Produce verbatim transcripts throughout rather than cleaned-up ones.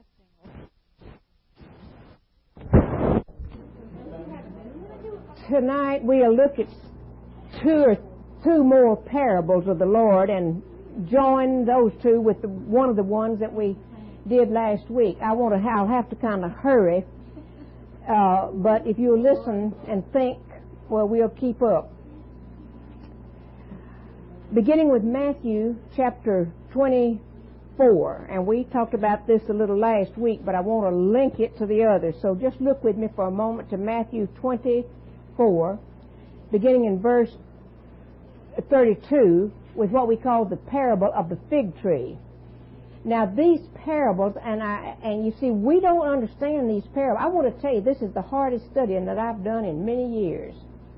Tonight we'll look at two or two more parables of the Lord and join those two with the, one of the ones that we did last week. I want to. I'll have to kind of hurry, uh, but if you listen and think, well, we'll keep up. Beginning with Matthew chapter twenty-four, and we talked about this a little last week, but I want to link it to the others. So just look with me for a moment to Matthew twenty-four, beginning in verse thirty-two, with what we call the parable of the fig tree. Now these parables, and I and you see, we don't understand these parables. I want to tell you, this is the hardest studying that I've done in many years.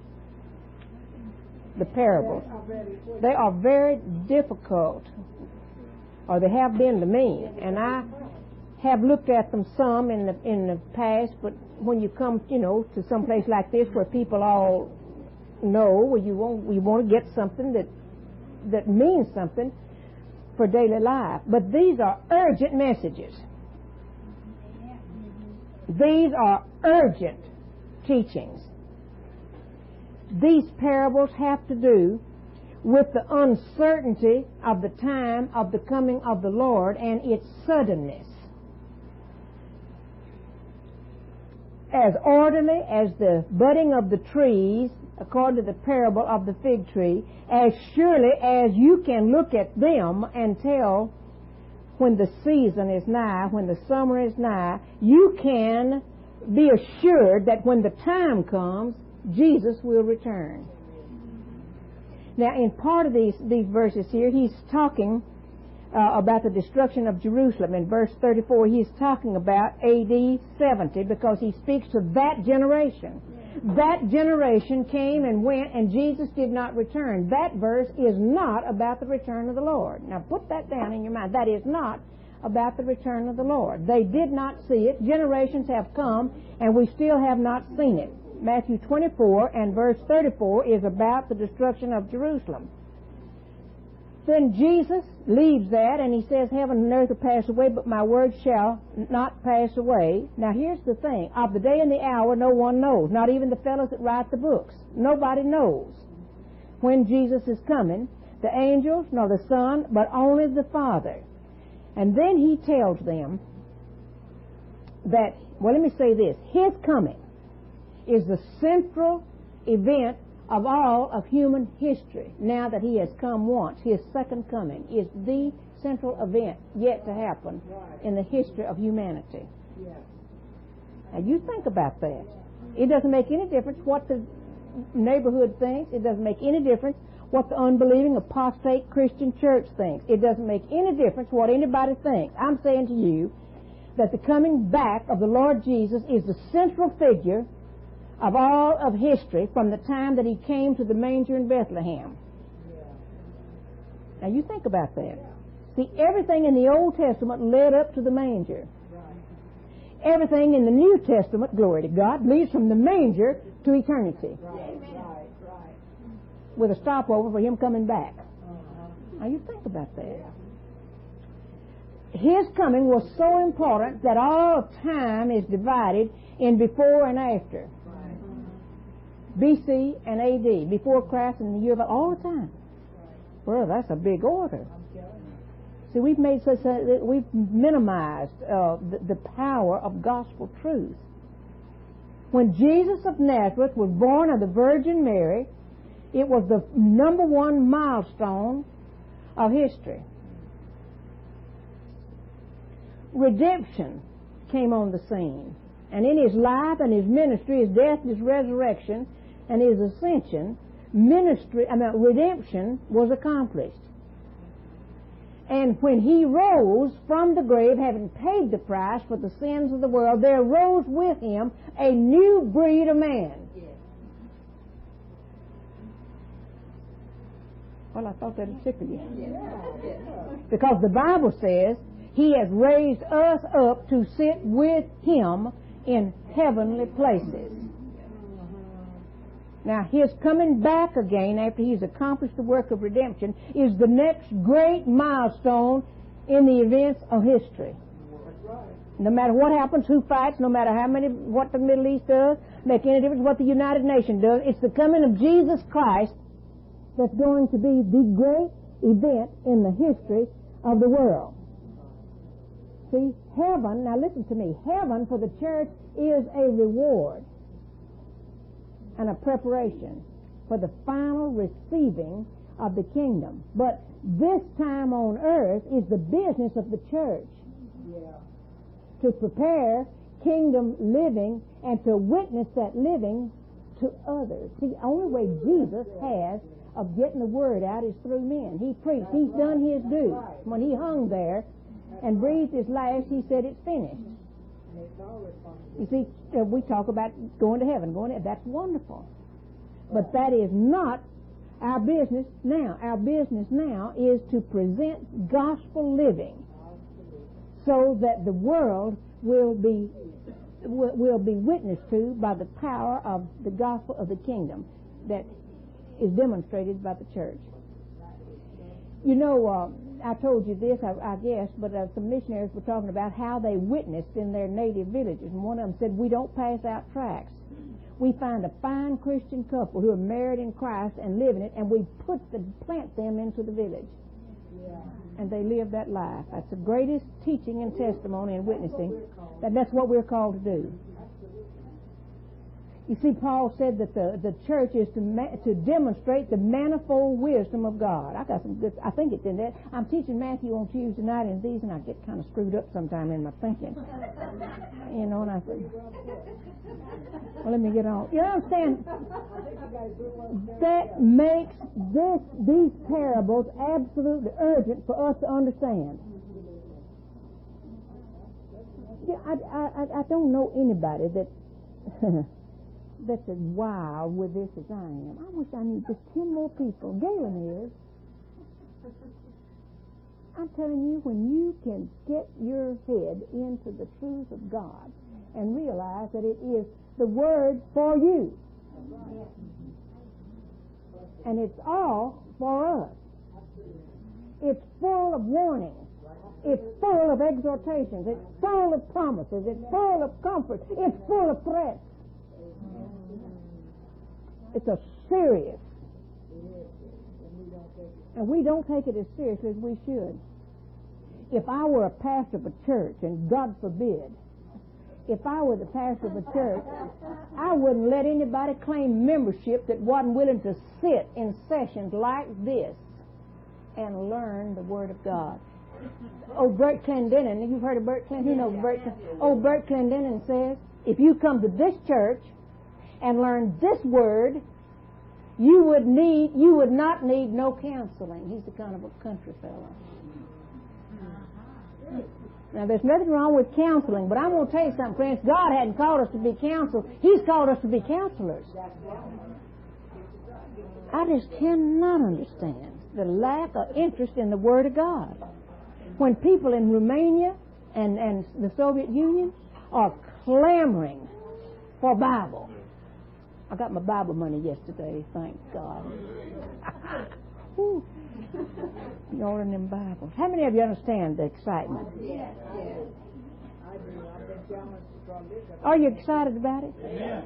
The parables. They are very difficult, or they have been to me, and I have looked at them some in the in the past, but when you come, you know, to some place like this where people all know, where you want you want to get something that that means something for daily life. But these are urgent messages. These are urgent teachings. These parables have to do with the uncertainty of the time of the coming of the Lord and its suddenness. As orderly as the budding of the trees, according to the parable of the fig tree, as surely as you can look at them and tell when the season is nigh, when the summer is nigh, you can be assured that when the time comes, Jesus will return. Now, in part of these, these verses here, he's talking uh, about the destruction of Jerusalem. In verse thirty-four, he's talking about A D seventy, because he speaks to that generation. That generation came and went, and Jesus did not return. That verse is not about the return of the Lord. Now, put that down in your mind. That is not about the return of the Lord. They did not see it. Generations have come, and we still have not seen it. Matthew twenty-four and verse thirty-four is about the destruction of Jerusalem. Then Jesus leaves that and he says, heaven and earth will pass away, but my words shall not pass away. Now here's the thing. Of the day and the hour no one knows, not even the fellows that write the books. Nobody knows when Jesus is coming, the angels nor the Son, but only the Father. And then he tells them that, well, let me say this. His coming is the central event of all of human history. Now that he has come once, his second coming is the central event yet to happen in the history of humanity. Now you think about that. It doesn't make any difference what the neighborhood thinks. It doesn't make any difference what the unbelieving apostate Christian church thinks. It doesn't make any difference what anybody thinks. I'm saying to you that the coming back of the Lord Jesus is the central figure of all of history from the time that he came to the manger in Bethlehem. Yeah. Now you think about that. See, everything in the Old Testament led up to the manger. Right. Everything in the New Testament, glory to God, leads from the manger to eternity. Right. Right. Right. With a stopover for him coming back. Uh-huh. Now you think about that. Yeah. His coming was so important that all of time is divided in before and after. B C and A D, before Christ and the year of all the time. Well, that's a big order. See, we've made such a, we've minimized uh, the, the power of gospel truth. When Jesus of Nazareth was born of the Virgin Mary, it was the number one milestone of history. Redemption came on the scene. And in his life and his ministry, his death, his resurrection, and his ascension, ministry, I mean, redemption was accomplished. And when he rose from the grave, having paid the price for the sins of the world, there rose with him a new breed of man. Yes. Well, I thought that would tickle you. Yes. Because the Bible says he has raised us up to sit with him in heavenly places. Now, his coming back again after he's accomplished the work of redemption is the next great milestone in the events of history. No matter what happens, who fights, no matter how many, what the Middle East does, make any difference what the United Nations does. It's the coming of Jesus Christ that's going to be the great event in the history of the world. See, heaven, now listen to me, heaven for the church is a reward and a preparation for the final receiving of the kingdom. But this time on earth is the business of the church. Yeah. To prepare kingdom living and to witness that living to others. See, the only way Jesus has of getting the word out is through men. He preached. He's done his due. When he hung there and breathed his last, he said, it's finished. You see, uh, we talk about going to heaven, going to, that's wonderful. But that is not our business now. Our business now is to present gospel living so that the world will be will, will be witnessed to by the power of the gospel of the kingdom that is demonstrated by the church. You know, uh, I told you this, I, I guess, but uh, some missionaries were talking about how they witnessed in their native villages, and one of them said, we don't pass out tracts. We find a fine Christian couple who are married in Christ and live in it, and we put the, plant them into the village. Yeah. And they live that life. That's the greatest teaching and testimony and witnessing. That that's what we're called to do. You see, Paul said that the, the church is to ma- to demonstrate the manifold wisdom of God. I got some good, I think it's in there. I'm teaching Matthew on Tuesday night in these, and I get kind of screwed up sometime in my thinking. You know, and I think, well, let me get on. You understand? That makes this these parables absolutely urgent for us to understand. Yeah, I, I, I don't know anybody that that's as wild with this as I am. I wish I knew just ten more people. Galen is. I'm telling you, when you can get your head into the truth of God and realize that it is the Word for you, and it's all for us. It's full of warnings. It's full of exhortations. It's full of promises. It's full of comfort. It's full of threats. It's a serious, and we don't take it as seriously as we should. If I were a pastor of a church, and God forbid, if I were the pastor of a church, I wouldn't let anybody claim membership that wasn't willing to sit in sessions like this and learn the Word of God. Oh, Bert Clendenin, you've heard of Bert Clendenin? You know Bert. Oh, Bert Clendenin says, if you come to this church and learn this Word, you would need, you would not need no counseling. He's the kind of a country fellow. Now, there's nothing wrong with counseling, but I'm going to tell you something, friends. God hadn't called us to be counselors. He's called us to be counselors. I just cannot understand the lack of interest in the Word of God. When people in Romania and, and the Soviet Union are clamoring for Bible. I got my Bible money yesterday, thank God. You're ordering them Bibles. How many of you understand the excitement? Yes, yes. I do. I've been challenged to try this. Are you excited about it? Yeah.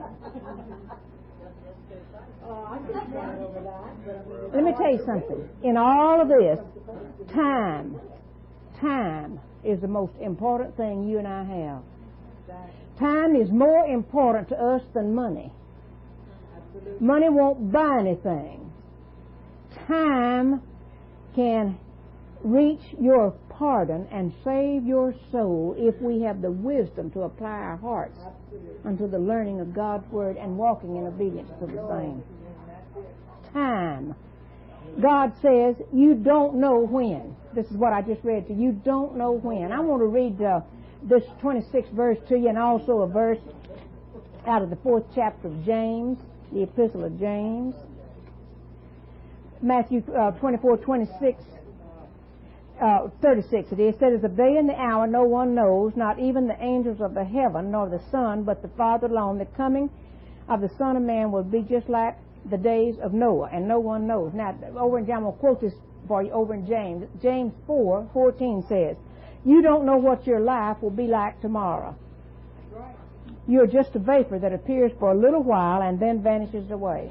Let me tell you something. In all of this, time, time is the most important thing you and I have. Time is more important to us than money. Money won't buy anything. Time can reach your pardon and save your soul if we have the wisdom to apply our hearts unto the learning of God's Word and walking in obedience to the same. Time. God says, you don't know when. This is what I just read to you. You don't know when. I want to read uh, this twenty-sixth verse to you, and also a verse out of the fourth chapter of James, the Epistle of James. Matthew uh, twenty-four, twenty-six, uh, thirty-six it is. It says, "As the day and the hour no one knows, not even the angels of the heaven, nor the Son, but the Father alone. The coming of the Son of Man will be just like the days of Noah, and no one knows." Now, over in James, I'm going to quote this for you over in James. James four, fourteen says, You don't know what your life will be like tomorrow. You're just a vapor that appears for a little while and then vanishes away.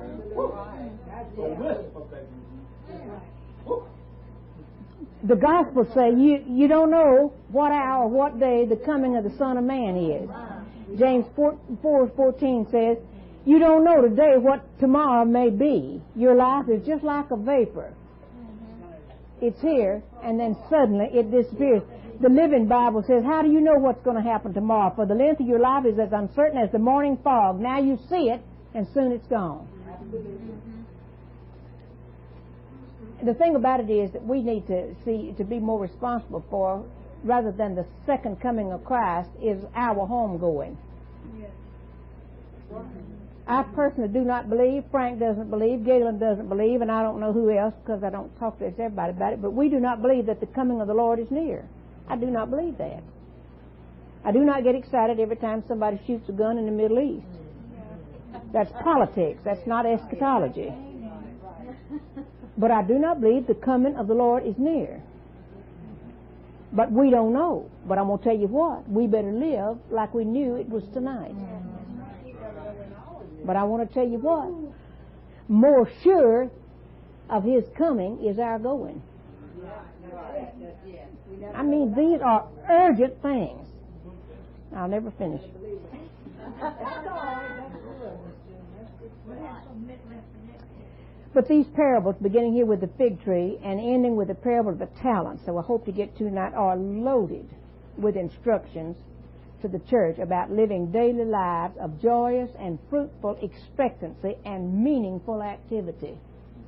The Gospels say you, you don't know what hour or what day the coming of the Son of Man is. James four fourteen says, you don't know today what tomorrow may be. Your life is just like a vapor. It's here, and then suddenly it disappears. The Living Bible says, how do you know what's going to happen tomorrow? For the length of your life is as uncertain as the morning fog. Now you see it, and soon it's gone. The thing about it is that we need to see, to be more responsible for, rather than the second coming of Christ, is our homegoing. I personally do not believe, Frank doesn't believe, Galen doesn't believe, and I don't know who else because I don't talk to everybody about it, but we do not believe that the coming of the Lord is near. I do not believe that. I do not get excited every time somebody shoots a gun in the Middle East. That's politics. That's not eschatology. But I do not believe the coming of the Lord is near. But we don't know. But I'm going to tell you what, we better live like we knew it was tonight. But I want to tell you what, more sure of His coming is our going. I mean, these are urgent things. I'll never finish. But these parables, beginning here with the fig tree and ending with the parable of the talents, so I hope to get to tonight, are loaded with instructions to the church about living daily lives of joyous and fruitful expectancy and meaningful activity.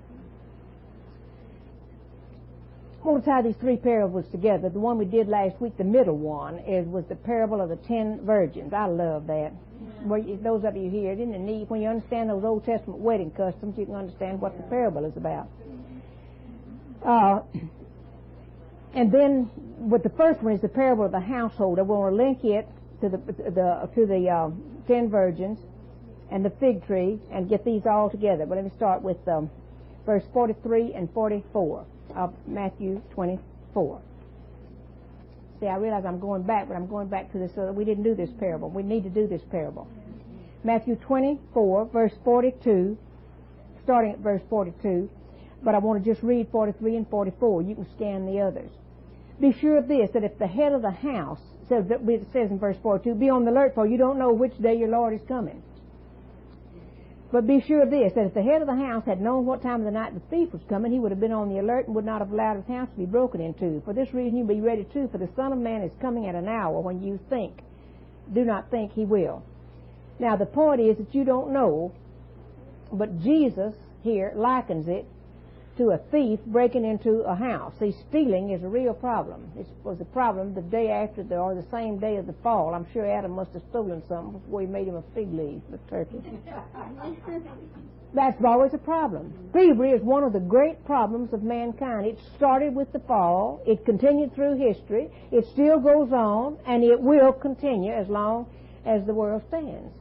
I want to tie these three parables together. The one we did last week, the middle one, is was the parable of the ten virgins. I love that. Well, those of you here, isn't it neat? When you understand those Old Testament wedding customs, you can understand what the parable is about. Uh, and then, with the first one is the parable of the household. I want to link it to the the to the uh, ten virgins and the fig tree and get these all together. But let me start with um, verse forty-three and forty-four of Matthew twenty-four. See, I realize I'm going back, but I'm going back to this so that we didn't do this parable. We need to do this parable. Matthew twenty-four, verse forty-two, starting at verse forty-two, but I want to just read forty-three and forty-four. You can scan the others. Be sure of this, that if the head of the house, says that it says in verse forty-two, be on the alert, for you don't know which day your Lord is coming. But be sure of this, that if the head of the house had known what time of the night the thief was coming, he would have been on the alert and would not have allowed his house to be broken into. For this reason you be ready too, for the Son of Man is coming at an hour when you think, do not think he will. Now the point is that you don't know, but Jesus here likens it to a thief breaking into a house. See, stealing is a real problem. It was a problem the day after the, or the same day of the fall. I'm sure Adam must have stolen something before he made him a fig leaf, a turkey. That's always a problem. Thievery is one of the great problems of mankind. It started with the fall. It continued through history. It still goes on, and it will continue as long as the world stands.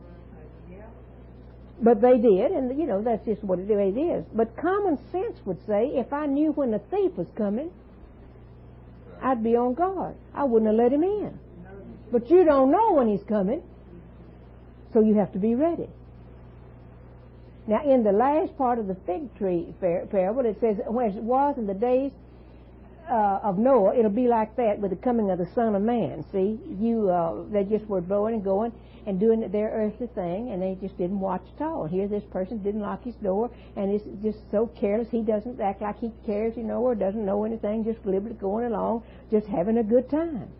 But they did, and, you know, that's just what it is. But common sense would say, if I knew when the thief was coming, I'd be on guard. I wouldn't have let him in. But you don't know when he's coming, so you have to be ready. Now, in the last part of the fig tree parable, it says, as it was in the days uh, of Noah, it'll be like that with the coming of the Son of Man. See, you uh, they just were going and going and doing their earthly thing, and they just didn't watch at all. Here, this person didn't lock his door, and is just so careless. He doesn't act like he cares, you know, or doesn't know anything, just deliberately going along, just having a good time.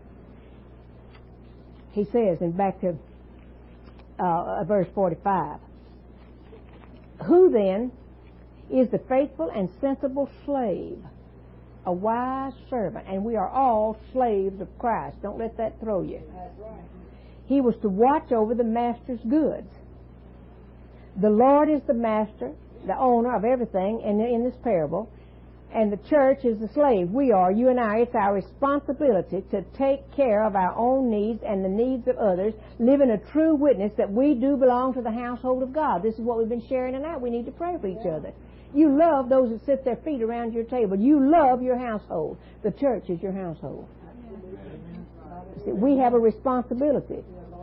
He says, and back to uh, verse forty-five, who then is the faithful and sensible slave, a wise servant? And we are all slaves of Christ. Don't let that throw you. That's right. He was to watch over the master's goods. The Lord is the master, the owner of everything in, in this parable, and the church is the slave. We are, you and I. It's our responsibility to take care of our own needs and the needs of others, living a true witness that we do belong to the household of God. This is what we've been sharing tonight. We need to pray for each yeah. other. You love those that sit their feet around your table. You love your household. The church is your household. See, we have a responsibility.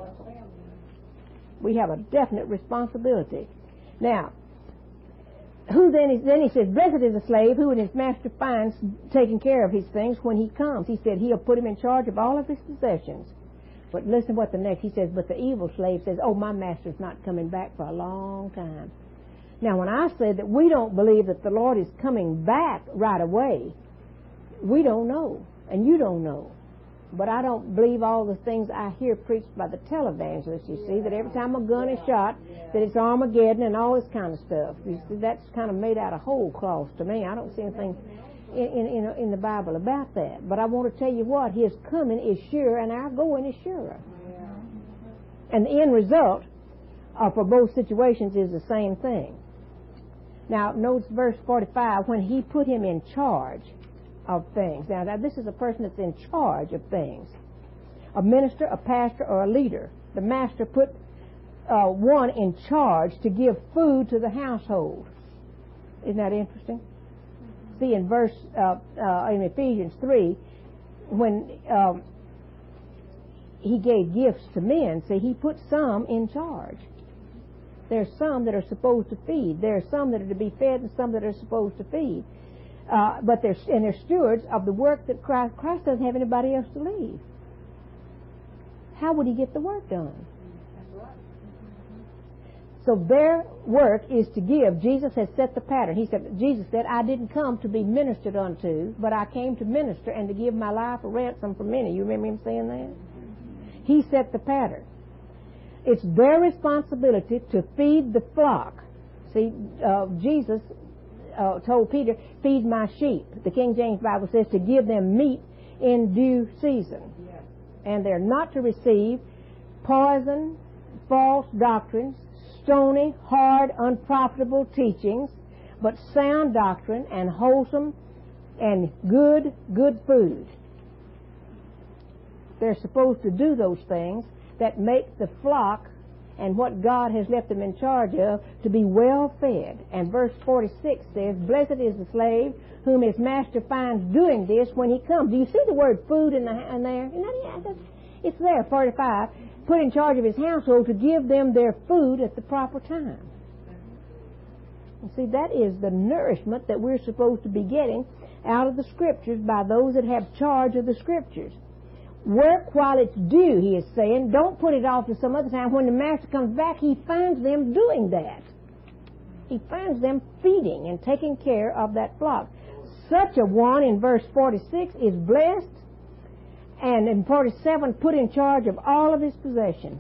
We have a definite responsibility. Now, who then is, then he says, blessed is the slave who his master finds taking care of his things when he comes. He said he'll put him in charge of all of his possessions. But listen what the next, he says, but the evil slave says, oh, my master's not coming back for a long time. Now, when I say that we don't believe that the Lord is coming back right away, we don't know, and you don't know. But I don't believe all the things I hear preached by the televangelists, you see, that every time a gun is shot, that it's Armageddon and all this kind of stuff. You see, that's kind of made out of whole cloth to me. I don't see anything in, in, in, in the Bible about that. But I want to tell you what, His coming is sure and our going is surer. And the end result uh, for both situations is the same thing. Now, notice verse forty-five, when He put him in charge of things. Now, now, this is a person that's in charge of things. A minister, a pastor, or a leader. The master put uh, one in charge to give food to the household. Isn't that interesting? Mm-hmm. See, in verse, uh, uh, in Ephesians three, when um, he gave gifts to men, see, he put some in charge. There's some that are supposed to feed. There are some that are to be fed and some that are supposed to feed. Uh, but they're, and they're stewards of the work that Christ, Christ doesn't have anybody else to leave. How would He get the work done? So their work is to give. Jesus has set the pattern. He said, Jesus said, I didn't come to be ministered unto, but I came to minister and to give my life a ransom for many. You remember Him saying that? He set the pattern. It's their responsibility to feed the flock. See, uh, Jesus Uh, told Peter, feed my sheep. The King James Bible says to give them meat in due season. Yes. And they're not to receive poison, false doctrines, stony, hard, unprofitable teachings, but sound doctrine and wholesome and good, good food. They're supposed to do those things that make the flock and what God has left them in charge of to be well fed. And verse forty-six says, blessed is the slave whom his master finds doing this when he comes. Do you see the word food in, the, in there? Isn't that, it's there, forty-five. Put in charge of his household to give them their food at the proper time. And see, that is the nourishment that we're supposed to be getting out of the Scriptures by those that have charge of the Scriptures. Work while it's due, he is saying. Don't put it off to some other time. When the master comes back, he finds them doing that. He finds them feeding and taking care of that flock. Such a one, in verse forty-six, is blessed, and in forty-seven, put in charge of all of his possessions.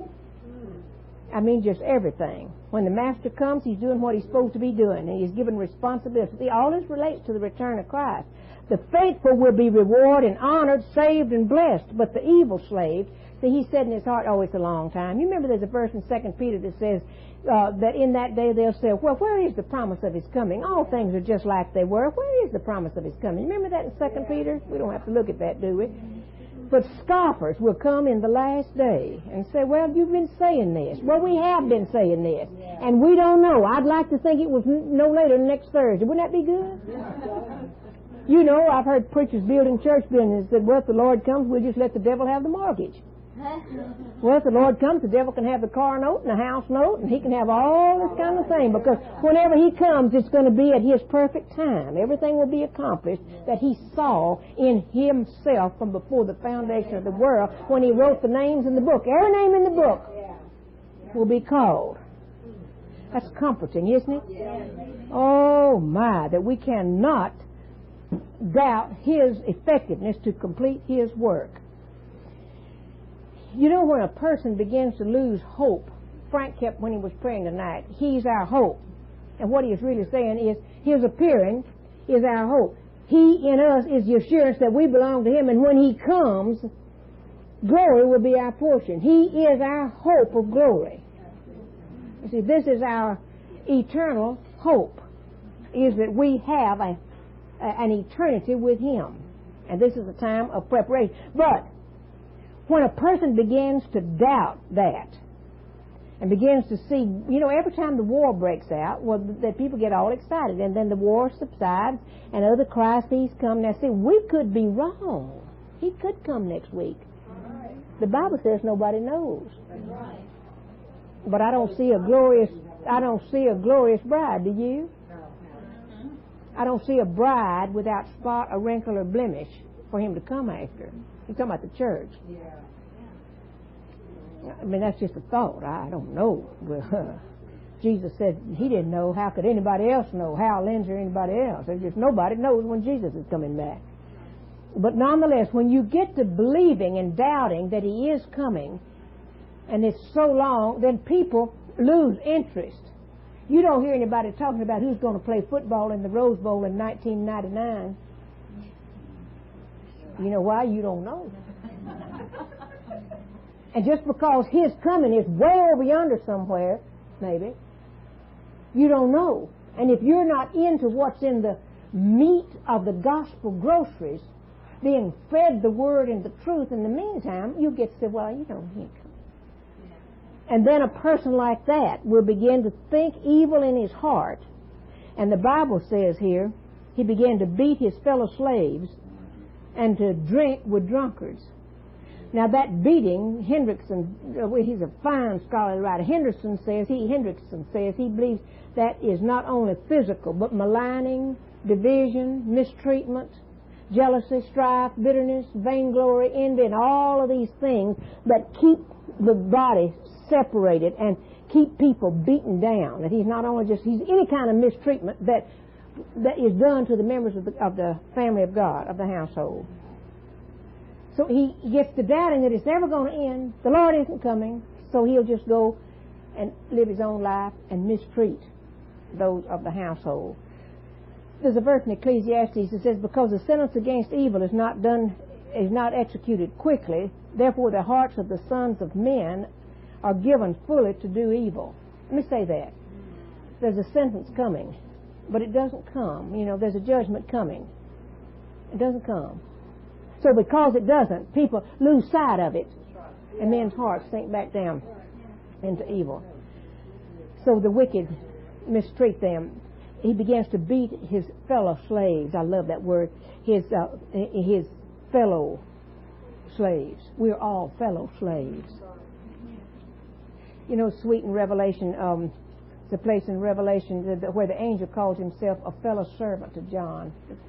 I mean, just everything. When the master comes, he's doing what he's supposed to be doing, and he's given responsibility. All this relates to the return of Christ. The faithful will be rewarded and honored, saved and blessed. But the evil slave, see, he said in his heart, oh, it's a long time. You remember there's a verse in Second Peter that says uh, that in that day they'll say, well, where is the promise of his coming? All things are just like they were. Where is the promise of his coming? You remember that in Second Peter? We don't have to look at that, do we? But scoffers will come in the last day and say, well, you've been saying this. Well, we have been saying this. And we don't know. I'd like to think it was no later than next Thursday. Wouldn't that be good? You know, I've heard preachers building church buildings that, well, if the Lord comes, we'll just let the devil have the mortgage. Well, if the Lord comes, the devil can have the car note and the house note, and he can have all this kind of thing, because whenever he comes, it's going to be at his perfect time. Everything will be accomplished that he saw in himself from before the foundation of the world when he wrote the names in the book. Every name in the book will be called. That's comforting, isn't it? Oh, my, that we cannot doubt his effectiveness to complete his work. You know, when a person begins to lose hope, Frank kept, when he was praying tonight, he's our hope. And what he is really saying is, his appearing is our hope. He in us is the assurance that we belong to him, and when he comes, glory will be our portion. He is our hope of glory. You see, this is our eternal hope, is that we have a an eternity with him. And this is a time of preparation. But when a person begins to doubt that and begins to see, you know, every time the war breaks out, well, that people get all excited, and then the war subsides and other crises come. Now, see, we could be wrong. He could come next week. The Bible says nobody knows. But I don't see a glorious, I don't see a glorious bride, do you? I don't see a bride without spot, or wrinkle, or blemish for him to come after. He's talking about the church. I mean, that's just a thought. I don't know. Well, Jesus said he didn't know. How could anybody else know? Hal Lindsey or anybody else? There's just nobody knows when Jesus is coming back. But nonetheless, when you get to believing and doubting that he is coming, and it's so long, then people lose interest. You don't hear anybody talking about who's going to play football in the Rose Bowl in nineteen ninety-nine. You know why? You don't know. And just because his coming is way over yonder somewhere, maybe, you don't know. And if you're not into what's in the meat of the gospel groceries, being fed the word and the truth in the meantime, you get to say, well, you know, he ain't coming. And then a person like that will begin to think evil in his heart. And the Bible says here, he began to beat his fellow slaves and to drink with drunkards. Now that beating, Hendrickson, he's a fine scholarly writer. Henderson says, he, Hendrickson says he believes that is not only physical, but maligning, division, mistreatment, jealousy, strife, bitterness, vainglory, envy, and all of these things that keep the body separated and keep people beaten down. That he's not only just, he's any kind of mistreatment that that is done to the members of the, of the family of God, of the household. So he gets to doubting that it's never going to end. The Lord isn't coming, so he'll just go and live his own life and mistreat those of the household. There's a verse in Ecclesiastes that says, because the sentence against evil is not done, is not executed quickly, therefore the hearts of the sons of men are given fully to do evil. Let me say that. There's a sentence coming, but it doesn't come. You know, there's a judgment coming. It doesn't come. So because it doesn't, people lose sight of it, and men's hearts sink back down into evil. So the wicked mistreat them. He begins to beat his fellow slaves. I love that word. His uh, his fellow slaves. We're all fellow slaves. You know, sweet in Revelation, um, it's a place in Revelation where the angel calls himself a fellow servant to John.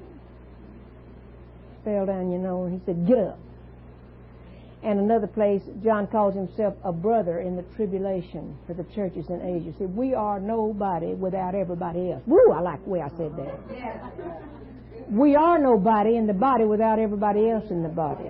Fell down, you know, and he said, get up. And another place, John calls himself a brother in the tribulation for the churches in Asia. See, we are nobody without everybody else. Woo, I like the way I said that. We are nobody in the body without everybody else in the body.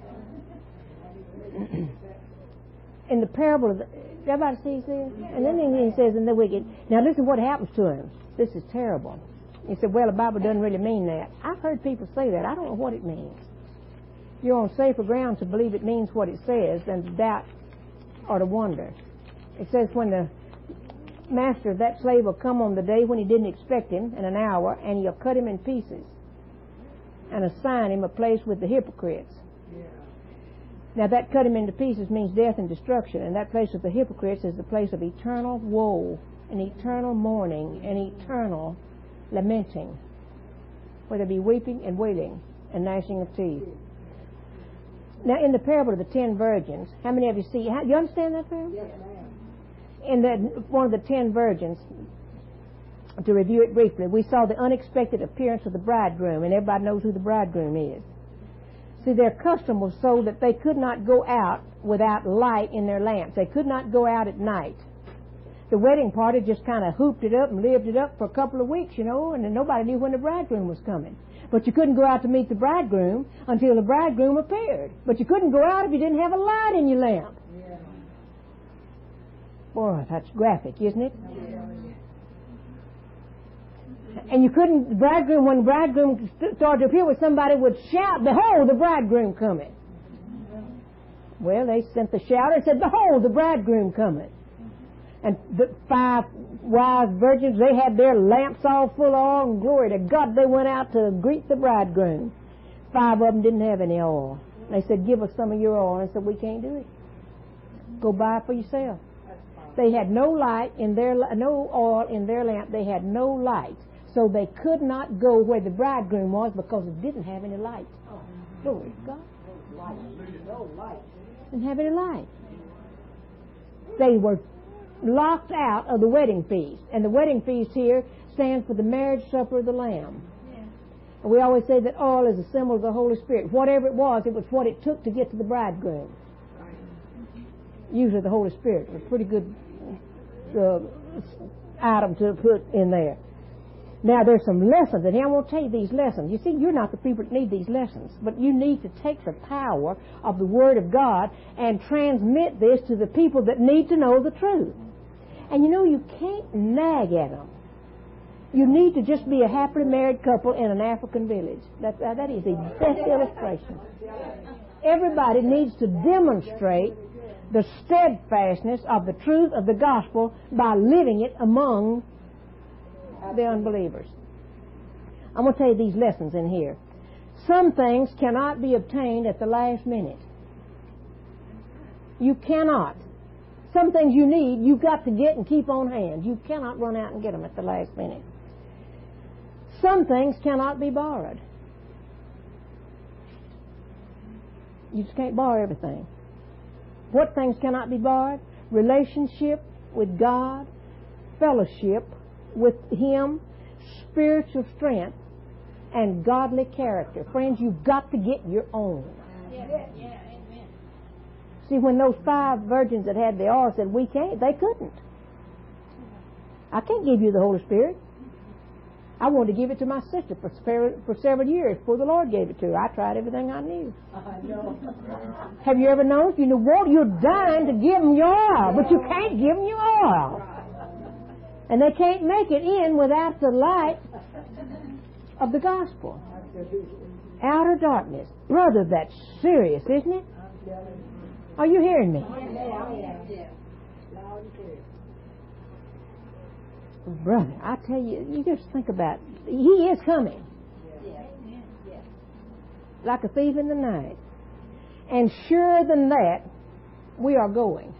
In the parable of the, everybody sees this? And then he says, in the wicked, now listen what happens to him. This is terrible. He said, well, the Bible doesn't really mean that. I've heard people say that. I don't know what it means. You're on safer ground to believe it means what it says than to doubt or to wonder. It says when the master of that slave will come on the day when he didn't expect him in an hour, and he'll cut him in pieces and assign him a place with the hypocrites. Yeah. Now that cut him into pieces means death and destruction, and that place of the hypocrites is the place of eternal woe and eternal mourning and eternal lamenting, where there be weeping and wailing and gnashing of teeth. Now, in the parable of the ten virgins, how many of you see? How, you understand that parable? Yes, ma'am. In the, one of the ten virgins, to review it briefly, we saw the unexpected appearance of the bridegroom, and everybody knows who the bridegroom is. See, their custom was so that they could not go out without light in their lamps. They could not go out at night. The wedding party just kind of hooped it up and lived it up for a couple of weeks, you know, and then nobody knew when the bridegroom was coming. But you couldn't go out to meet the bridegroom until the bridegroom appeared. But you couldn't go out if you didn't have a light in your lamp. Yeah. Boy, that's graphic, isn't it? Yeah. And you couldn't, the bridegroom, when the bridegroom started to appear with somebody would shout, behold, the bridegroom coming. Well, they sent the shouter and said, behold, the bridegroom coming. And the five wise virgins, they had their lamps all full of oil, and glory to God, they went out to greet the bridegroom. Five of them didn't have any oil. They said, give us some of your oil. And I said, we can't do it. Go buy it for yourself. They had no light in their, no oil in their lamp. They had no light. So they could not go where the bridegroom was because it didn't have any light. Glory to God. No light. Didn't have any light. They were locked out of the wedding feast. And the wedding feast here stands for the marriage supper of the Lamb. Yeah. And we always say that oil is a symbol of the Holy Spirit. Whatever it was, it was what it took to get to the bridegroom. Usually the Holy Spirit was a pretty good uh, item to put in there. Now, there's some lessons, and I won't tell you these lessons. You see, you're not the people that need these lessons, but you need to take the power of the Word of God and transmit this to the people that need to know the truth. And you know, you can't nag at them. You need to just be a happily married couple in an African village. That, uh, that is the best illustration. Everybody needs to demonstrate the steadfastness of the truth of the gospel by living it among the unbelievers. I'm going to tell you these lessons in here. Some things cannot be obtained at the last minute. You cannot. Some things you need, you've got to get and keep on hand. You cannot run out and get them at the last minute. Some things cannot be borrowed. You just can't borrow everything. What things cannot be borrowed? Relationship with God, fellowship with Him, spiritual strength, and godly character. Friends, you've got to get your own. Yeah, yeah, amen. See, when those five virgins that had the oil said, we can't, they couldn't. I can't give you the Holy Spirit. I wanted to give it to my sister for, for several years before the Lord gave it to her. I tried everything I knew. I know. Have you ever known? You know what? You're dying to give them your oil, but you can't give them your oil. And they can't make it in without the light of the gospel. Outer darkness. Brother, that's serious, isn't it? Are you hearing me? Brother, I tell you, you just think about it. He is coming. Like a thief in the night. And surer than that, we are going.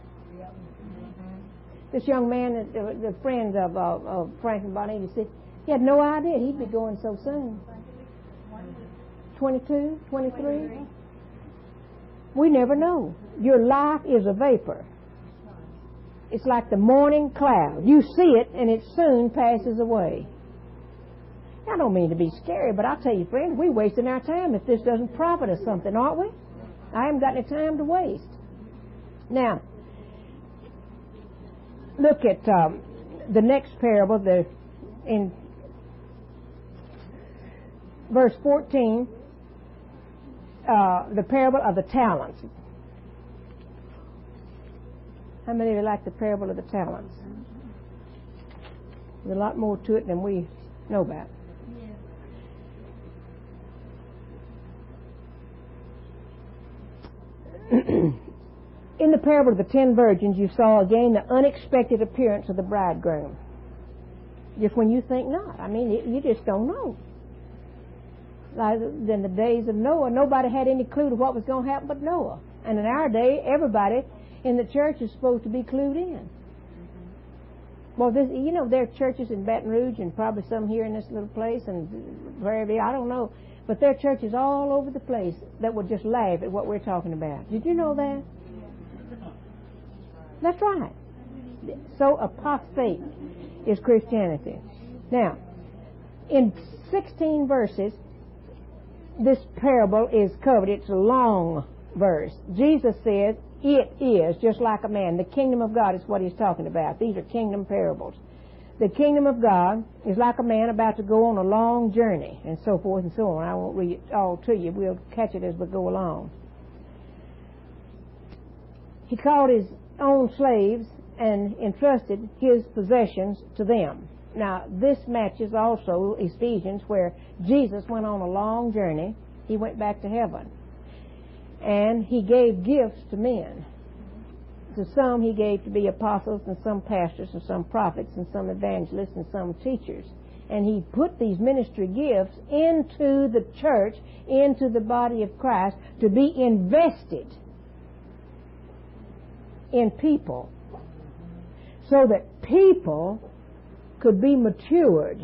This young man, the, the friend of, of, of Franklin Bonita, said he had no idea he'd be going so soon. twenty-two, twenty-three. We never know. Your life is a vapor. It's like the morning cloud. You see it, and it soon passes away. I don't mean to be scary, but I'll tell you, friends, we're wasting our time if this doesn't profit us something, aren't we? I haven't got any time to waste. Now, look at um, the next parable, the in verse fourteen, uh, the parable of the talents. How many of you like the parable of the talents? There's a lot more to it than we know about. In the parable of the ten virgins, you saw again the unexpected appearance of the bridegroom. Just when you think not. I mean, you just don't know. Like in the days of Noah, nobody had any clue to what was going to happen but Noah. And in our day, everybody in the church is supposed to be clued in. Well, this, you know, there are churches in Baton Rouge and probably some here in this little place and wherever, I don't know. But there are churches all over the place that would just laugh at what we're talking about. Did you know that? That's right. So apostate is Christianity. Now, in sixteen verses, this parable is covered. It's a long verse. Jesus says, it is just like a man. The kingdom of God is what he's talking about. These are kingdom parables. The kingdom of God is like a man about to go on a long journey, and so forth and so on. I won't read it all to you. We'll catch it as we go along. He called his own slaves and entrusted his possessions to them. Now, this matches also Ephesians, where Jesus went on a long journey. He went back to heaven. And he gave gifts to men. To some he gave to be apostles, and some pastors, and some prophets, and some evangelists, and some teachers. And he put these ministry gifts into the church, into the body of Christ, to be invested in people, so that people could be matured.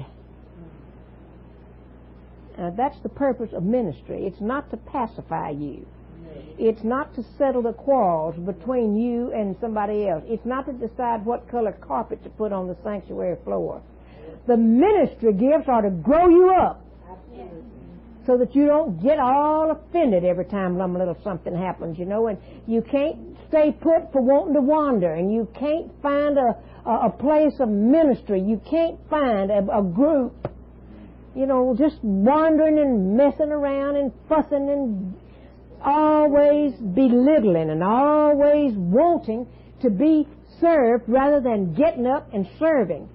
Now, that's the purpose of ministry. It's not to pacify you. It's not to settle the quarrels between you and somebody else. It's not to decide what color carpet to put on the sanctuary floor. The ministry gifts are to grow you up so that you don't get all offended every time some little something happens, you know, and you can't stay put for wanting to wander, and you can't find a, a, a place of ministry. You can't find a, a group, you know, just wandering and messing around and fussing and always belittling and always wanting to be served rather than getting up and serving.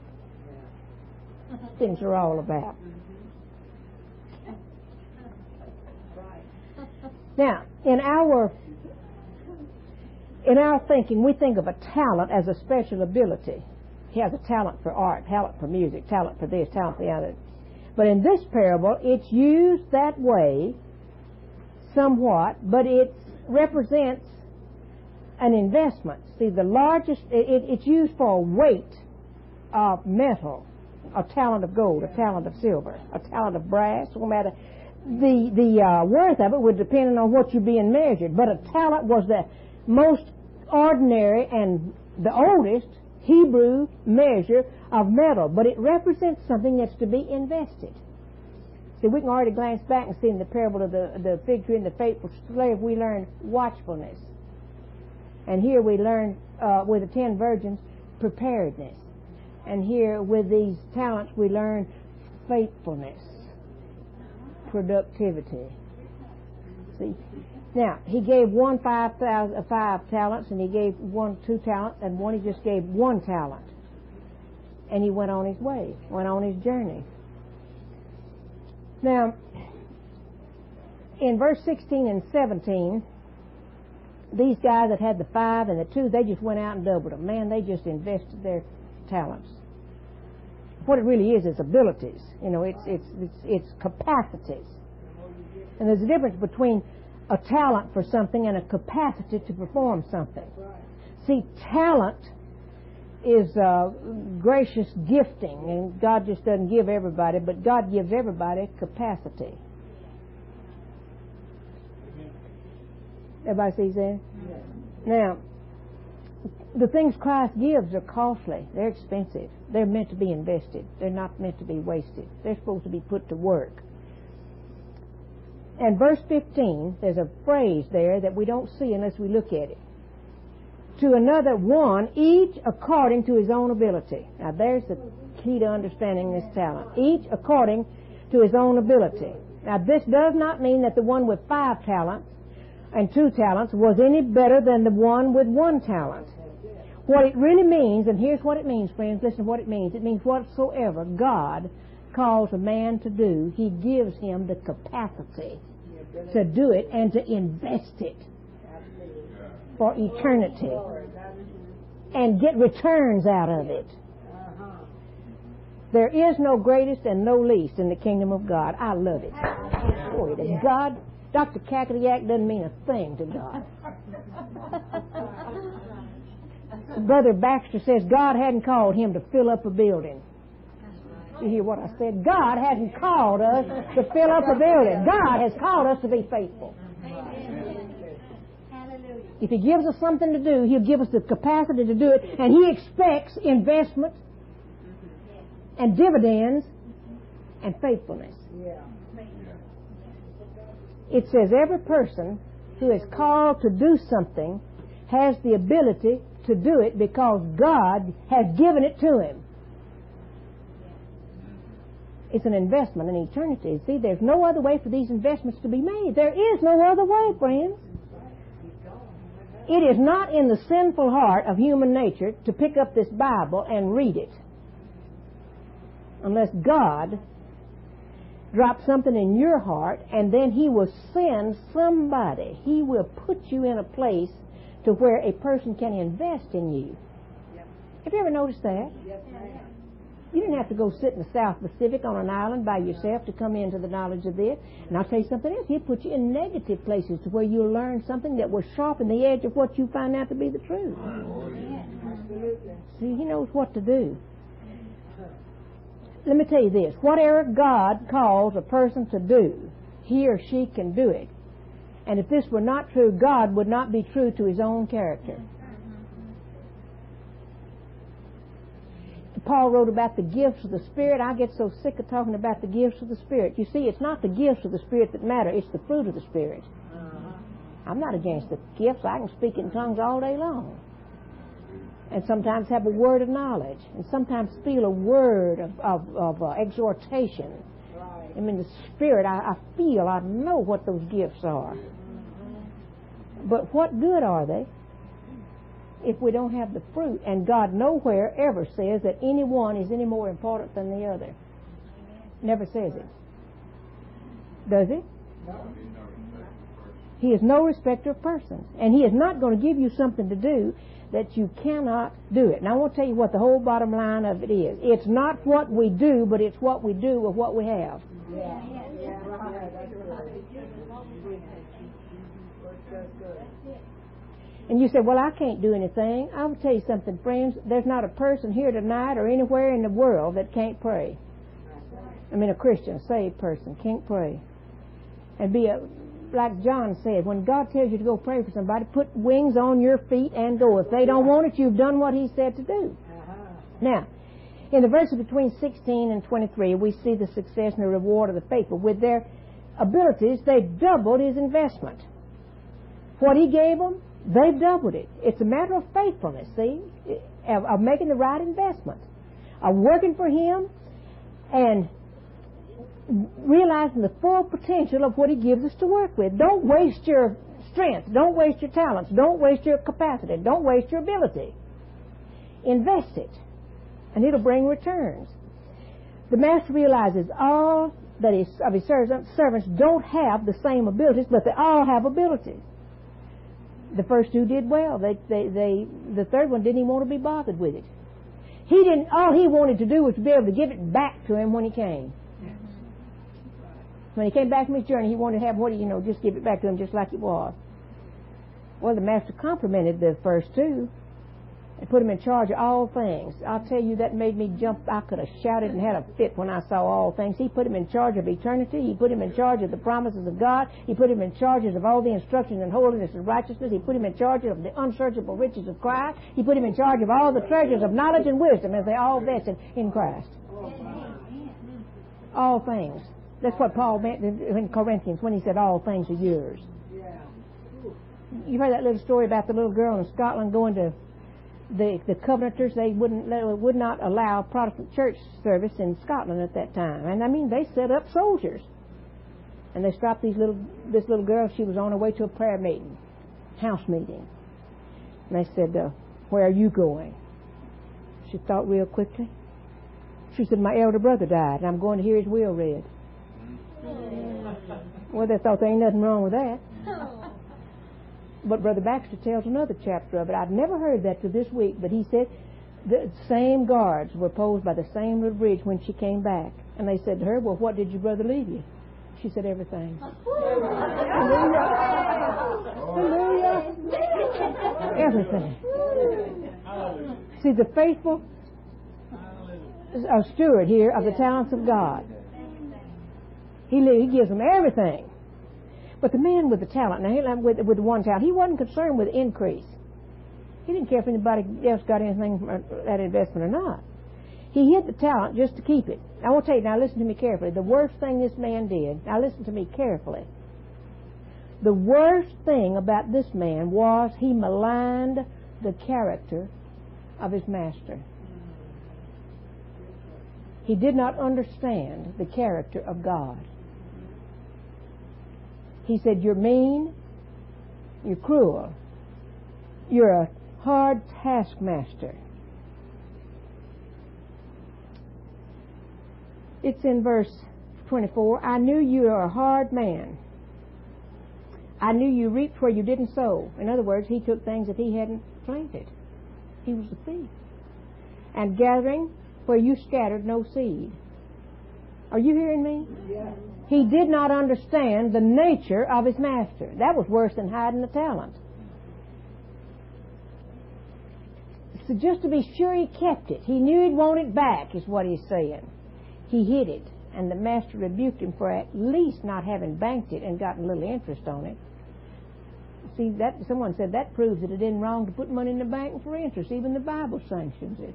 Things are all about. Now, in our in our thinking, we think of a talent as a special ability. He has a talent for art, talent for music, talent for this, talent for the other. But in this parable, it's used that way somewhat, but it represents an investment. See, the largest, it, it's used for a weight of metal, a talent of gold, a talent of silver, a talent of brass, no matter. The, the uh, worth of it would depend on what you're being measured, but a talent was the most ordinary and the oldest Hebrew measure of metal, but it represents something that's to be invested. See, we can already glance back and see in the parable of the, the fig tree and the faithful slave, we learn watchfulness. And here we learn uh, with the ten virgins, preparedness. And here with these talents, we learn faithfulness, productivity. See? Now, he gave one five thousand, uh, five talents, and he gave one two talents, and one he just gave one talent. And he went on his way, went on his journey. Now, in verse sixteen and seventeen, these guys that had the five and the two, they just went out and doubled them. Man, they just invested their talents. What it really is is abilities. You know, it's it's it's, it's capacities. And there's a difference between a talent for something and a capacity to perform something. See, talent is uh, gracious gifting, and God just doesn't give everybody, but God gives everybody capacity. Everybody sees that? Yes. Now, the things Christ gives are costly. They're expensive. They're meant to be invested. They're not meant to be wasted. They're supposed to be put to work. And verse fifteen, there's a phrase there that we don't see unless we look at it. To another one, each according to his own ability. Now there's the key to understanding this talent. Each according to his own ability. Now this does not mean that the one with five talents and two talents was any better than the one with one talent. What it really means, and here's what it means, friends, listen to what it means. It means whatsoever God calls a man to do, he gives him the capacity to do it and to invest it for eternity and get returns out of it. There is no greatest and no least in the kingdom of God. I love it. Glory to God. Doctor Kakadiak doesn't mean a thing to God. Brother Baxter says God hadn't called him to fill up a building. You hear what I said? God hasn't called us to fill up a building. God has called us to be faithful. If he gives us something to do, he'll give us the capacity to do it, and he expects investment and dividends and faithfulness. It says every person who is called to do something has the ability to do it because God has given it to him. It's an investment in eternity. See, there's no other way for these investments to be made. There is no other way, friends. It is not in the sinful heart of human nature to pick up this Bible and read it unless God drops something in your heart, and then he will send somebody. He will put you in a place to where a person can invest in you. Yep. Have you ever noticed that? Yes, ma'am. You didn't have to go sit in the South Pacific on an island by yourself to come into the knowledge of this. And I'll tell you something else. He'll put you in negative places to where you'll learn something that will sharpen the edge of what you find out to be the truth. Oh, yeah. See, he knows what to do. Let me tell you this. Whatever God calls a person to do, he or she can do it. And if this were not true, God would not be true to His own character. Paul wrote about the gifts of the Spirit. I get so sick of talking about the gifts of the Spirit. You see, it's not the gifts of the Spirit that matter. It's the fruit of the Spirit. I'm not against the gifts. I can speak in tongues all day long. And sometimes have a word of knowledge. And sometimes feel a word of, of, of uh, exhortation. I mean, the Spirit, I, I feel, I know what those gifts are. But what good are they if we don't have the fruit? And God nowhere ever says that any one is any more important than the other. Never says it. Does He? He is no respecter of persons. And He is not going to give you something to do that you cannot do it. Now I want to tell you what the whole bottom line of it is. It's not what we do, but it's what we do with what we have. Yeah. Yeah. And you say, well, I can't do anything. I will tell you something, friends. There's not a person here tonight or anywhere in the world that can't pray. I mean, a Christian, a saved person can't pray. And be a, like John said, when God tells you to go pray for somebody, put wings on your feet and go. If they don't want it, you've done what He said to do. Now, in the verses between sixteen and twenty-three, we see the success and the reward of the faithful. With their abilities, they doubled His investment. What He gave them, they've doubled it. It's a matter of faithfulness, see, of, of making the right investment, of working for Him and realizing the full potential of what He gives us to work with. Don't waste your strength. Don't waste your talents. Don't waste your capacity. Don't waste your ability. Invest it, and it'll bring returns. The Master realizes all that is of His servants don't have the same abilities, but they all have abilities. The first two did well. They, they, they, the third one didn't even want to be bothered with it. He didn't. All he wanted to do was to be able to give it back to him when he came. When he came back from his journey, he wanted to have what you know, just give it back to him just like it was. Well, the Master complimented the first two and put him in charge of all things. I'll tell you, that made me jump. I could have shouted and had a fit when I saw all things. He put him in charge of eternity. He put him in charge of the promises of God. He put him in charge of all the instructions in holiness and righteousness. He put him in charge of the unsearchable riches of Christ. He put him in charge of all the treasures of knowledge and wisdom as they all vested in Christ. All things. That's what Paul meant in Corinthians when he said all things are yours. You've heard that little story about the little girl in Scotland going to the the Covenanters. They wouldn't they would not allow Protestant church service in Scotland at that time, and I mean they set up soldiers, and they stopped these little this little girl. She was on her way to a prayer meeting, house meeting, and they said, uh, "Where are you going?" She thought real quickly. She said, "My elder brother died, and I'm going to hear his will read." Well, they thought there ain't nothing wrong with that. But Brother Baxter tells another chapter of it. I'd never heard that to this week, but he said the same guards were posed by the same little bridge when she came back. And they said to her, "Well, what did your brother leave you?" She said, "Everything." Hallelujah. Hallelujah. Everything. See, the faithful uh, steward here of the talents of God. He, he gives them everything. But the man with the talent, now he, with, with the one talent, he wasn't concerned with increase. He didn't care if anybody else got anything from that investment or not. He hid the talent just to keep it. I want to tell you, now listen to me carefully. The worst thing this man did, now listen to me carefully. The worst thing about this man was he maligned the character of his master. He did not understand the character of God. He said, "You're mean, you're cruel, you're a hard taskmaster." It's in verse twenty-four. "I knew you are a hard man. I knew you reaped where you didn't sow." In other words, he took things that he hadn't planted. He was a thief. "And gathering where you scattered no seed." Are you hearing me? Yeah. He did not understand the nature of his master. That was worse than hiding the talent. So just to be sure he kept it. He knew he'd want it back, is what he's saying. He hid it, and the master rebuked him for at least not having banked it and gotten a little interest on it. See, that someone said that proves that it isn't wrong to put money in the bank for interest. Even the Bible sanctions it.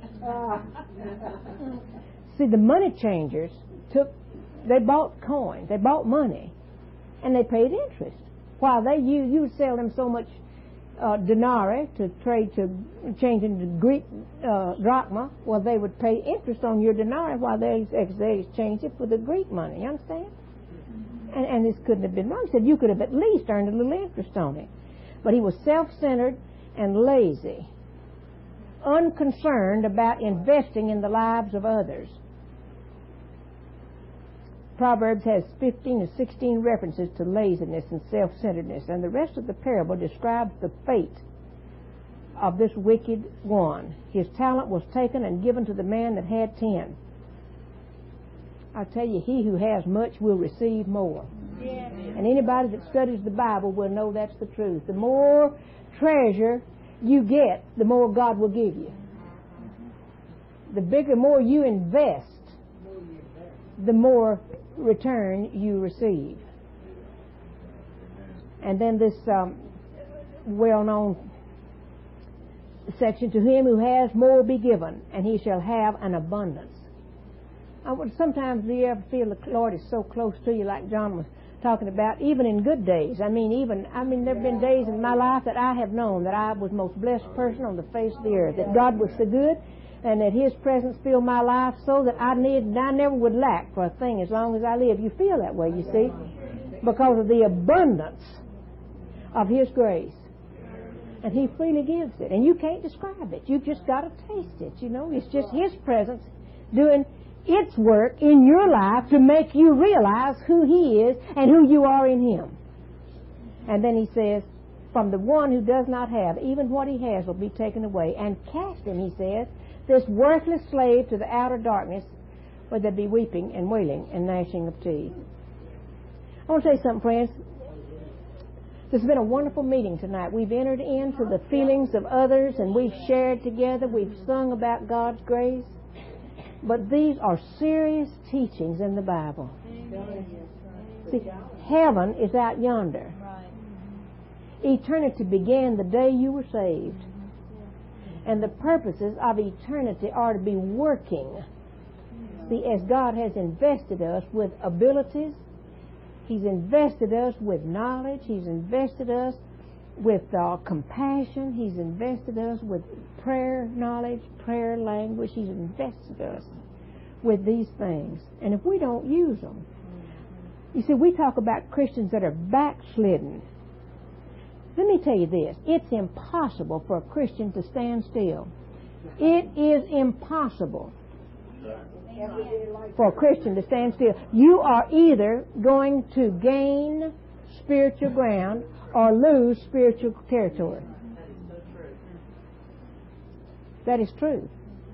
See, the money changers took, they bought coins, they bought money, and they paid interest. While they you you would sell them so much uh, denarii to trade to change into Greek uh, drachma, well, they would pay interest on your denarii while they they exchanged it for the Greek money. You understand? And, and this couldn't have been wrong. He said you could have at least earned a little interest on it. But he was self-centered and lazy, unconcerned about investing in the lives of others. Proverbs has fifteen or sixteen references to laziness and self-centeredness, and the rest of the parable describes the fate of this wicked one. His talent was taken and given to the man that had ten. I tell you, he who has much will receive more. Yeah. And anybody that studies the Bible will know that's the truth. The more treasure you get, the more God will give you. The bigger, more you invest, the more return you receive. And then this um, well-known section, to him who has more will be given, and he shall have an abundance. I would, sometimes do you ever feel the Lord is so close to you, like John was talking about, even in good days? I mean, even I mean, there have been days in my life that I have known that I was the most blessed person on the face of the earth, that God was so good, and that His presence filled my life so that I need, I never would lack for a thing as long as I live. You feel that way, you see, because of the abundance of His grace. And He freely gives it. And you can't describe it. You've just got to taste it, you know. It's just His presence doing its work in your life to make you realize who He is and who you are in Him. And then He says, from the one who does not have, even what he has will be taken away. And cast him, He says, this worthless slave, to the outer darkness, where there be weeping and wailing and gnashing of teeth. I want to tell you something, friends. This has been a wonderful meeting tonight. We've entered into the feelings of others, and we've shared together. We've sung about God's grace. But these are serious teachings in the Bible. See, heaven is out yonder. Eternity began the day you were saved. And the purposes of eternity are to be working. See, as God has invested us with abilities, He's invested us with knowledge, He's invested us with uh, compassion, He's invested us with prayer knowledge, prayer language, He's invested us with these things. And if we don't use them, you see, we talk about Christians that are backslidden. Let me tell you this, it's impossible for a Christian to stand still. It is impossible for a Christian to stand still. You are either going to gain spiritual ground or lose spiritual territory. That is true.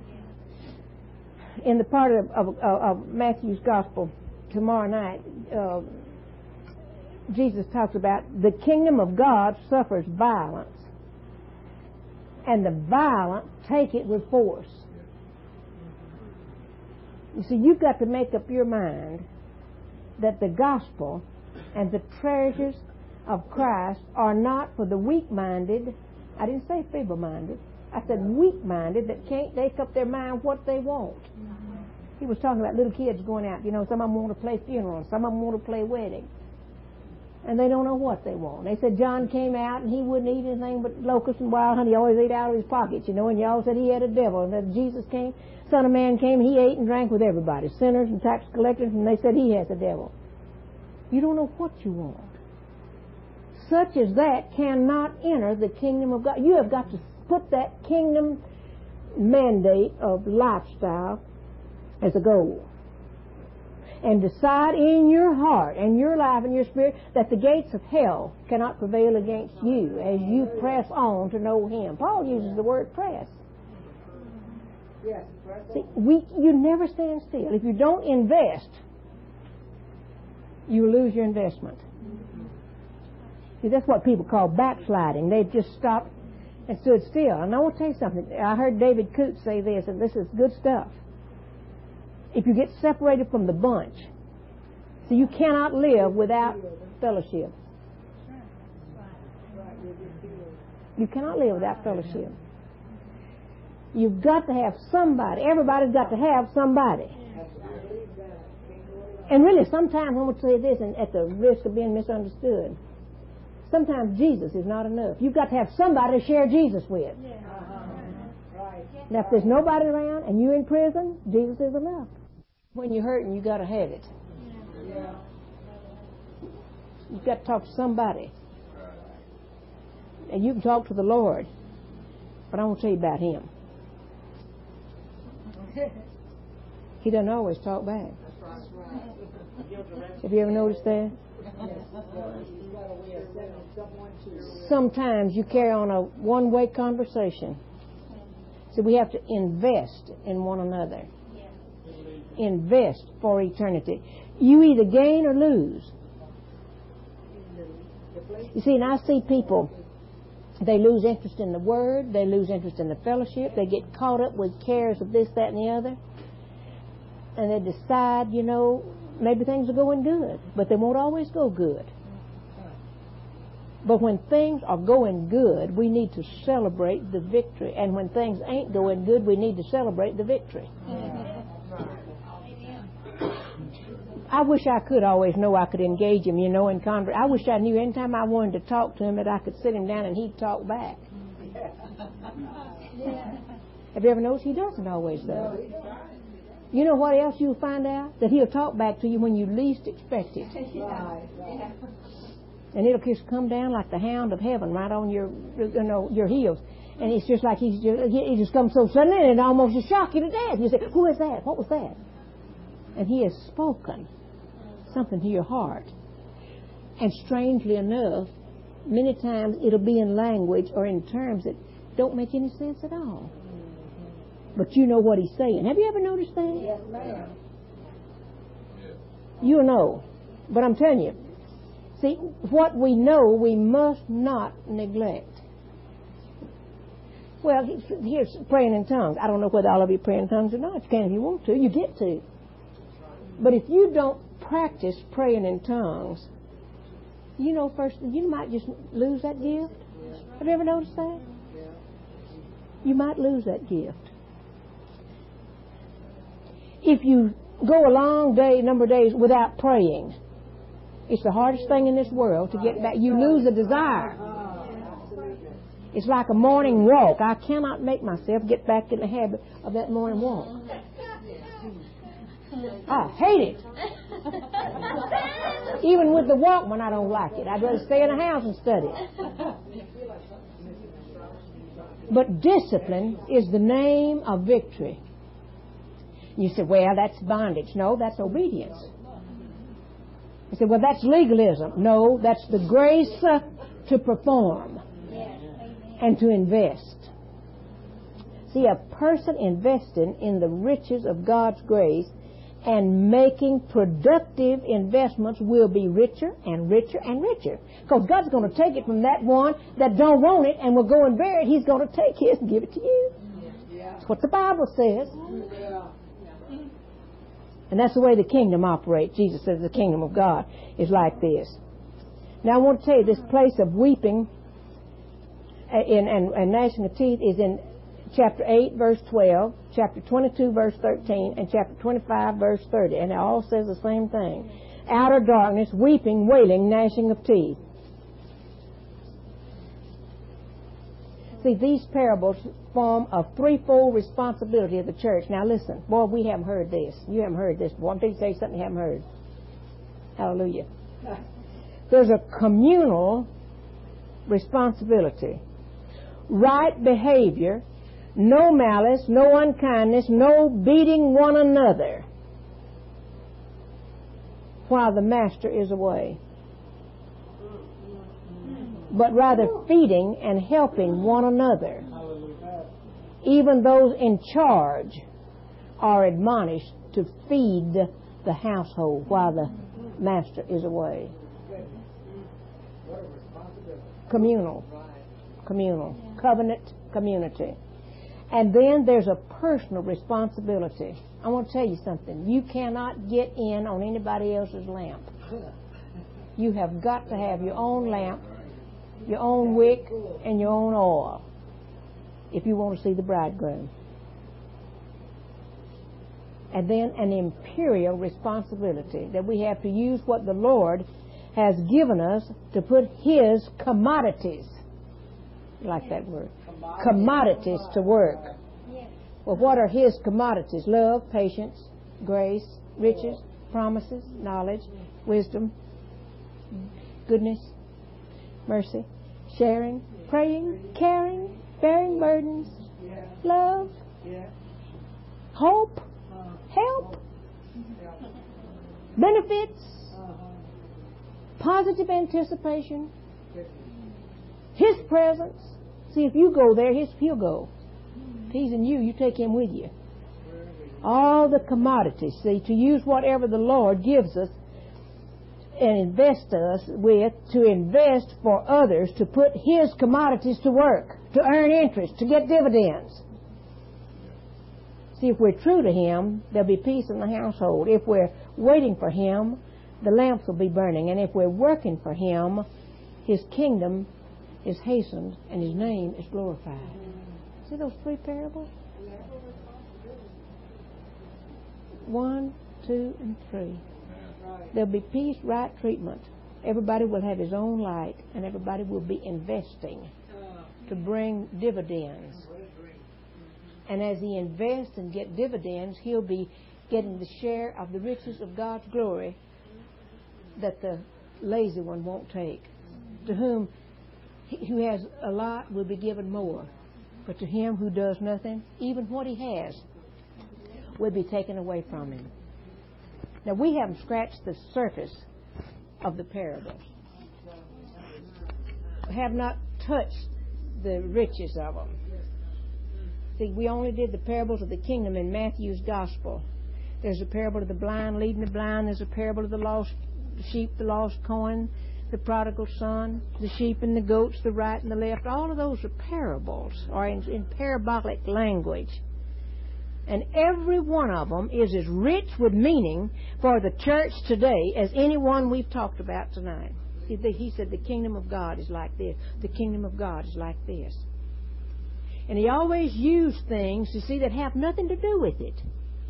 In the part of, of, of Matthew's Gospel tomorrow night, uh, Jesus talks about the kingdom of God suffers violence, and the violent take it with force. You see, you've got to make up your mind that the gospel and the treasures of Christ are not for the weak-minded. I didn't say feeble-minded. I said weak-minded that can't make up their mind what they want. He was talking about little kids going out. You know, some of them want to play funerals, some of them want to play wedding. And they don't know what they want. They said John came out and he wouldn't eat anything but locusts and wild honey. He always ate out of his pockets, you know, and y'all said he had a devil. And then Jesus came, Son of Man came, he ate and drank with everybody, sinners and tax collectors, and they said he has a devil. You don't know what you want. Such as that cannot enter the kingdom of God. You have got to put that kingdom mandate of lifestyle as a goal. And decide in your heart and your life and your spirit that the gates of hell cannot prevail against you as you press on to know Him. Paul uses the word press. Yes. See, we, you never stand still. If you don't invest, you lose your investment. See, that's what people call backsliding. They've just stopped and stood still. And I want to tell you something. I heard David Coots say this, and this is good stuff. If you get separated from the bunch, so you cannot live without fellowship. You cannot live without fellowship. You've got to have somebody. Everybody's got to have somebody. And really, sometimes I'm going to say this, and at the risk of being misunderstood, sometimes Jesus is not enough. You've got to have somebody to share Jesus with. Now, if there's nobody around and you're in prison, Jesus is enough. When you're hurting, you've got to have it. You've got to talk to somebody. And you can talk to the Lord, but I won't tell you about Him. He doesn't always talk back. Have you ever noticed that? Sometimes you carry on a one-way conversation. So we have to invest in one another. Invest for eternity. You either gain or lose. You see, and I see people, they lose interest in the Word, they lose interest in the fellowship, they get caught up with cares of this, that, and the other, and they decide, you know, maybe things are going good, but they won't always go good. But when things are going good, we need to celebrate the victory. And when things ain't going good, we need to celebrate the victory. I wish I could always know I could engage him, you know, in conversation. I wish I knew anytime I wanted to talk to him that I could sit him down and he'd talk back. Have you ever noticed he doesn't always, though? You know what else you'll find out? That he'll talk back to you when you least expect it. And it'll just come down like the hound of heaven right on your, you know, your heels. And it's just like he's just, he just comes so suddenly and it almost just shock you to death. You say, who is that? What was that? And he has spoken something to your heart. And strangely enough, many times it'll be in language or in terms that don't make any sense at all. But you know what he's saying. Have you ever noticed that? Yes, ma'am. You know. But I'm telling you, see, what we know we must not neglect. Well, here's praying in tongues. I don't know whether all of you pray in tongues or not. You can if you want to. You get to. But if you don't practice praying in tongues, you know, first, you might just lose that gift. Have you ever noticed that? You might lose that gift. If you go a long day, number of days without praying, it's the hardest thing in this world to get back. You lose the desire. It's like a morning walk. I cannot make myself get back in the habit of that morning walk. I hate it. Even with the Walkman, I don't like it. I'd rather stay in the house and study. But discipline is the name of victory. You say, well, that's bondage. No, that's obedience. You say, well, that's legalism. No, that's the grace uh, to perform and to invest. See, a person investing in the riches of God's grace and making productive investments will be richer and richer and richer. Because God's going to take it from that one that don't want it and will go and bear it. He's going to take his and give it to you. That's what the Bible says. And that's the way the kingdom operates. Jesus says the kingdom of God is like this. Now I want to tell you, this place of weeping and, and, and gnashing of teeth is in chapter eight, verse twelve, chapter twenty-two, verse thirteen, and chapter twenty-five, verse thirty. And it all says the same thing. Outer darkness, weeping, wailing, gnashing of teeth. See, these parables form a threefold responsibility of the church. Now listen, boy, we haven't heard this. You haven't heard this. Boy, I'm going to tell you something you haven't heard. Hallelujah. There's a communal responsibility. Right behavior, no malice, no unkindness, no beating one another while the master is away, but rather feeding and helping one another. Even those in charge are admonished to feed the household while the master is away. Communal. Communal. Covenant community. And then there's a personal responsibility. I want to tell you something. You cannot get in on anybody else's lamp. You have got to have your own lamp your own wick, and your own oil if you want to see the bridegroom. And then an imperial responsibility that we have to use what the Lord has given us to put His commodities, I like that word, commodities, commodities to work. Well, what are His commodities? Love, patience, grace, riches, promises, knowledge, wisdom, goodness, mercy, sharing, praying, caring, bearing burdens, love, hope, help, benefits, positive anticipation, His presence. See, if you go there, his, He'll go. If He's in you, you take Him with you. All the commodities, see, to use whatever the Lord gives us and invest us with, to invest for others, to put His commodities to work, to earn interest, to get dividends. See, if we're true to Him, there'll be peace in the household. If we're waiting for Him, the lamps will be burning. And if we're working for Him, His kingdom is hastened and His name is glorified. See those three parables? One, two, and three. There'll be peace, right treatment. Everybody will have his own light, and everybody will be investing to bring dividends. And as he invests and get dividends, he'll be getting the share of the riches of God's glory that the lazy one won't take. To whom who has a lot will be given more. But to him who does nothing, even what he has will be taken away from him. Now, we haven't scratched the surface of the parables. We have not touched the riches of them. See, we only did the parables of the kingdom in Matthew's gospel. There's a parable of the blind leading the blind. There's a parable of the lost sheep, the lost coin, the prodigal son, the sheep and the goats, the right and the left. All of those are parables, or in, in parabolic language. And every one of them is as rich with meaning for the church today as any one we've talked about tonight. He said the kingdom of God is like this. The kingdom of God is like this. And he always used things, you see, that have nothing to do with it.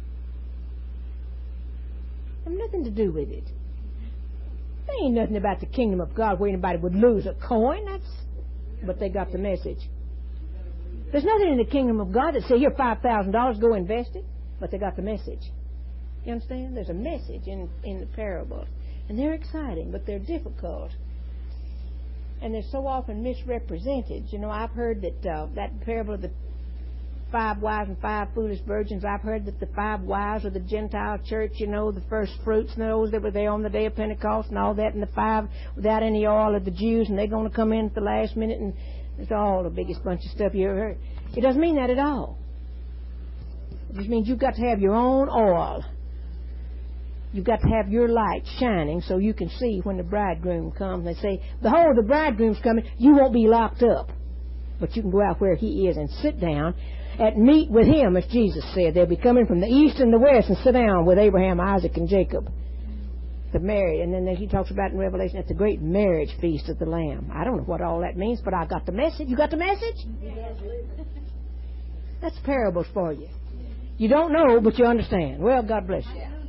Have nothing to do with it. There ain't nothing about the kingdom of God where anybody would lose a coin. That's, but they got the message. There's nothing in the kingdom of God that say, here, five thousand dollars, go invest it. But they got the message. You understand? There's a message in, in the parables. And they're exciting, but they're difficult. And they're so often misrepresented. You know, I've heard that uh, that parable of the five wise and five foolish virgins, I've heard that the five wise are the Gentile church, you know, the first fruits and those that were there on the day of Pentecost and all that, and the five without any oil are the Jews, and they're going to come in at the last minute, and it's all the biggest bunch of stuff you ever heard. It doesn't mean that at all. It just means you've got to have your own oil. You've got to have your light shining so you can see when the bridegroom comes. They say, behold, the bridegroom's coming. You won't be locked up. But you can go out where he is and sit down at meat with him, as Jesus said. They'll be coming from the east and the west and sit down with Abraham, Isaac, and Jacob to marry. And then he talks about in Revelation at the great marriage feast of the Lamb. I don't know what all that means, but I got the message. You got the message? That's parables for you. You don't know, but you understand. Well, God bless you.